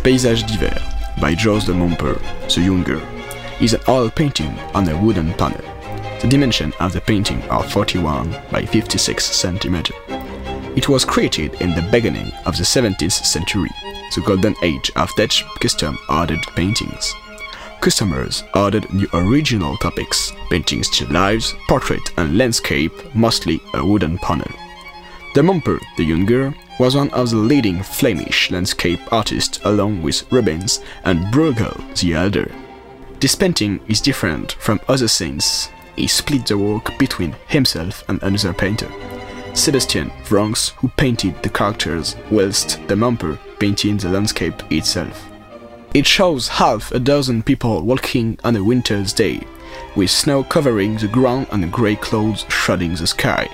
Paysage d'hiver by Georges de Montper, the Younger, is an oil painting on a wooden panel. The dimensions of the painting are 41 by 56 cm. It was created in the beginning of the 17th century, the golden age of Dutch custom-ordered paintings. Customers ordered new original topics, painting still lifes, portrait and landscape, mostly a wooden panel. De Montper the Younger was one of the leading Flemish landscape artists along with Rubens and Bruegel the Elder. This painting is different from other since he split the work between himself and another painter, Sebastian Vranckx, who painted the characters whilst De Montper painted the landscape itself. It shows half a dozen people walking on a winter's day, with snow covering the ground and grey clouds shrouding the sky.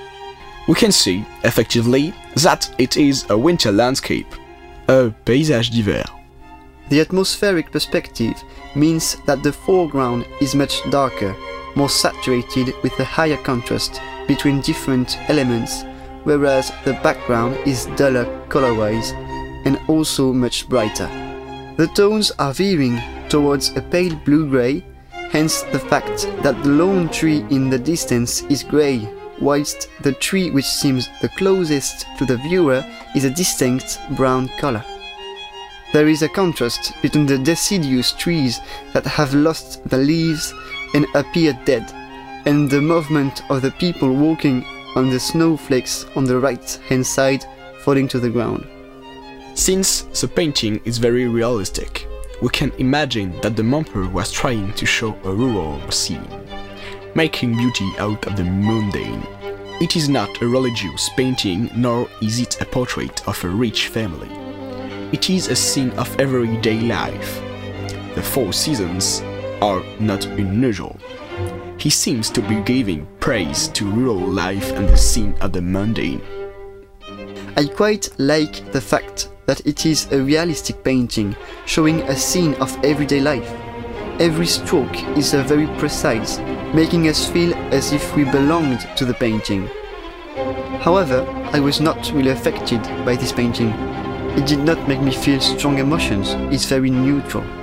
We can see, effectively, that it is a winter landscape, a paysage d'hiver. The atmospheric perspective means that the foreground is much darker, more saturated with a higher contrast between different elements, whereas the background is duller color-wise and also much brighter. The tones are veering towards a pale blue-grey, hence the fact that the lone tree in the distance is grey, whilst the tree which seems the closest to the viewer is a distinct brown color. There is a contrast between the deciduous trees that have lost the leaves and appear dead, and the movement of the people walking on the snowflakes on the right-hand side falling to the ground. Since the painting is very realistic, we can imagine that De Montper was trying to show a rural scene, making beauty out of the mundane. It is not a religious painting, nor is it a portrait of a rich family. It is a scene of everyday life. The 4 seasons are not unusual. He seems to be giving praise to rural life and the scene of the mundane. I quite like the fact that it is a realistic painting, showing a scene of everyday life. Every stroke is very precise, making us feel as if we belonged to the painting. However, I was not really affected by this painting. It did not make me feel strong emotions, it's very neutral.